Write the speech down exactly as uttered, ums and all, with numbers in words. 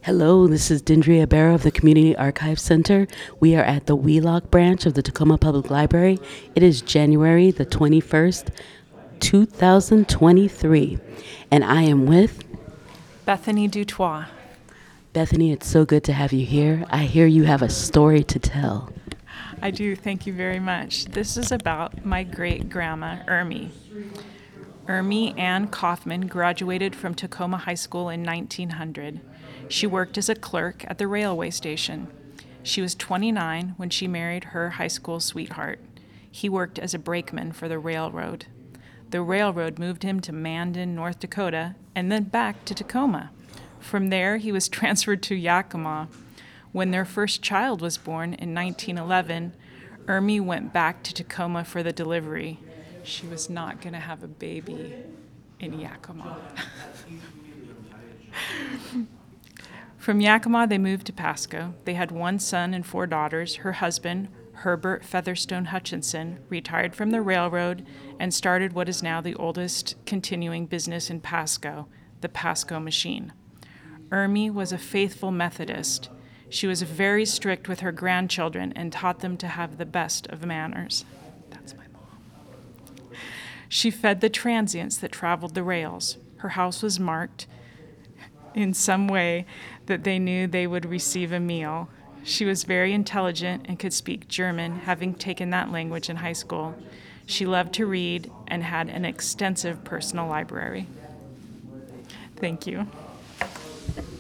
Hello, this is Dendria Barrow of the Community Archive Center. We are at the Wheelock branch of the Tacoma Public Library. It is January the twenty-first, two thousand twenty-three, and I am with Bethany Dutois. Bethany. It's so good to have you here. I hear you have a story to tell. I do, thank you very much. This is about my great-grandma, Ermie. Ermie Ann Kaufman graduated from Tacoma High School in nineteen hundred. She worked as a clerk at the railway station. She was twenty-nine when she married her high school sweetheart. He worked as a brakeman for the railroad. The railroad moved him to Mandan, North Dakota, and then back to Tacoma. From there, he was transferred to Yakima. When their first child was born in nineteen eleven, Ermie went back to Tacoma for the delivery. She was not going to have a baby in Yakima. From Yakima, they moved to Pasco. They had one son and four daughters. Her husband, Herbert Featherstone Hutchinson, retired from the railroad and started what is now the oldest continuing business in Pasco, the Pasco Machine. Ermie was a faithful Methodist. She was very strict with her grandchildren and taught them to have the best of manners. That's my mom. She fed the transients that traveled the rails. Her house was marked in some way that they knew they would receive a meal. She was very intelligent and could speak German, having taken that language in high school. She loved to read and had an extensive personal library. Thank you.